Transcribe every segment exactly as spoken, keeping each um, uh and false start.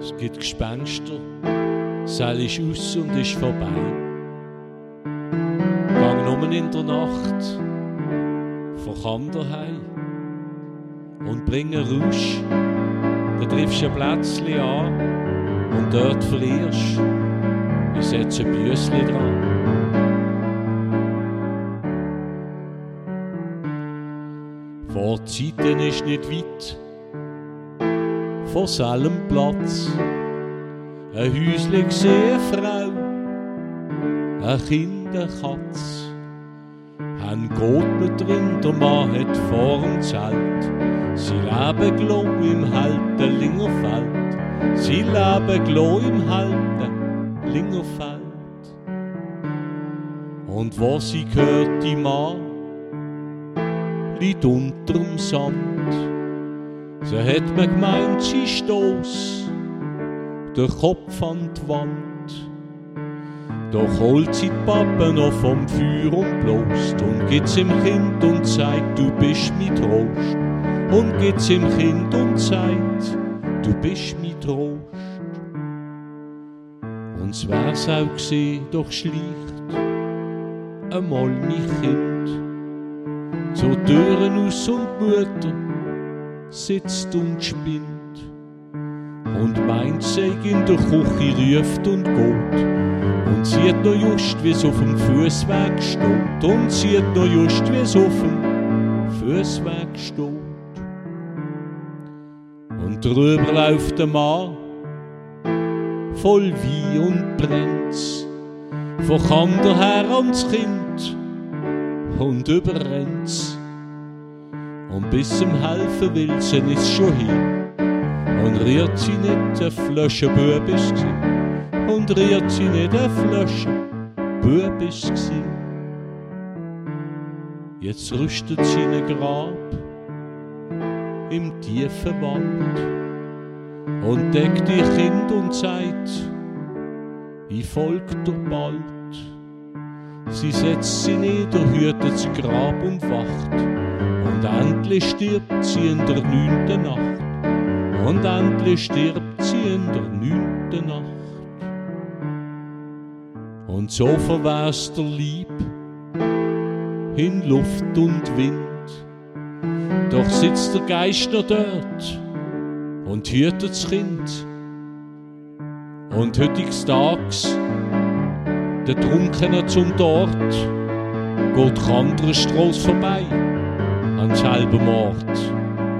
Es gibt Gespenster, Sell ist aus und ist vorbei. Gang nur in der Nacht von Kander heim und bring einen Rausch. Da triffst du ein Plätzchen an und dort verlierst. Ich setze ein Büssli dran. Vor Zeiten ist nicht weit von selben Platz. Ein Häusli gesehen, eine Frau, ein Kind, eine Katz. Ein Gott drin, der Mann hat vor dem Zelt. Sie leben glo im halten Lingerfeld. Sie leben glo im halten Lingerfeld. Und wo sie hört, die Mann liegt unterm Sand. So hat man gemeint, sie stoss den Kopf an die Wand. Doch holt sie die Pappe noch vom Feuer und bloßt und gibt's im Kind und sagt, du bist mein Trost. Und gibt's im Kind und sagt, du bist mein Trost. Und es wär's auch g'seh, doch schleicht einmal mein Kind zur Türen aus und die Mutter sitzt und spinnt und meint, sei in der Küche ruft und geht und sieht noch just, wie's auf dem Fußweg steht und sieht noch just, wie's auf dem Fußweg steht. Und drüber läuft der Mann voll Wein und brennt's von Kander her ans Kind und überrennt's. Und bis zum Helfen will sie ist schon hin. Und rührt sie nicht, ein Flaschenbub ist gsi. Und rührt sie nicht, ein Flaschenbub ist gsi. Jetzt rüstet sie ein Grab im tiefen Wald und deckt ihr Kind und sagt, ich folg dir bald. Sie setzt sie nieder, hütet das Grab und wacht. Und endlich stirbt sie in der neunten Nacht. Und endlich stirbt sie in der neunten Nacht. Und so verwässt der Lieb in Luft und Wind. Doch sitzt der Geist noch dort und hütet das Kind. Und heutiges Tags, der Trunkener zum Dort, geht die andere Strasse vorbei an selben Ort.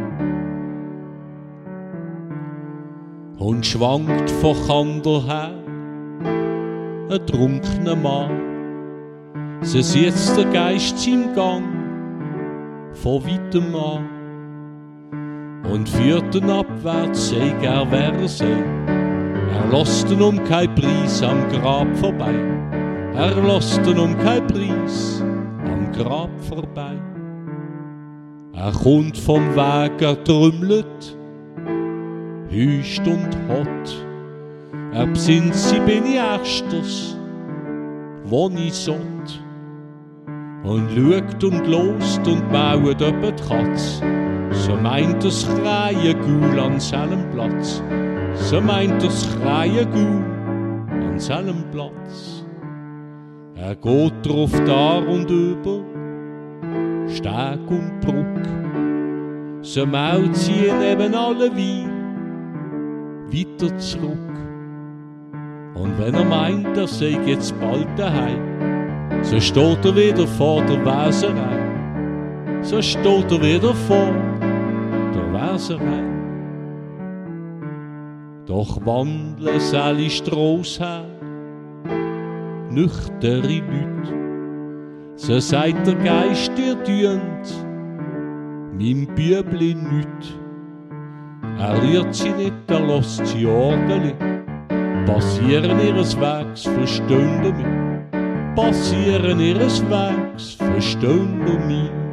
Und schwankt von Kander her ein trunkener Mann. So sieht der Geist im Gang von weitem an und führt ihn abwärts, sei er wer er sei. Er lässt ihn um kein Preis am Grab vorbei. Er lässt ihn um kein Preis am Grab vorbei. Er kommt vom Weg, er trümmelt, hüst und hot. Er besinnt sich, bin ich ersters, wo ich sollt. Und schaut und lost und baut öppe die Katz. So meint das Kreien Gül an seinem Platz. So meint das Kreien Gül an seinem Platz. Er geht drauf da und über Steg und Bruck. So maut sie neben alle Wein weiter zurück. Und wenn er meint, er sei jetzt bald daheim, so steht er wieder vor der Wäserei. So steht er wieder vor der Wäserei. Doch wandeln alle Strasse her, nüchtere Leute. So sagt der Geist, ihr tünt meinem Bübli nüt. Er rührt sie nicht, er lässt sie ordentlich. Passieren ihres Wegs, verstehen du mich? Passieren ihres Wegs, verstehen du mich?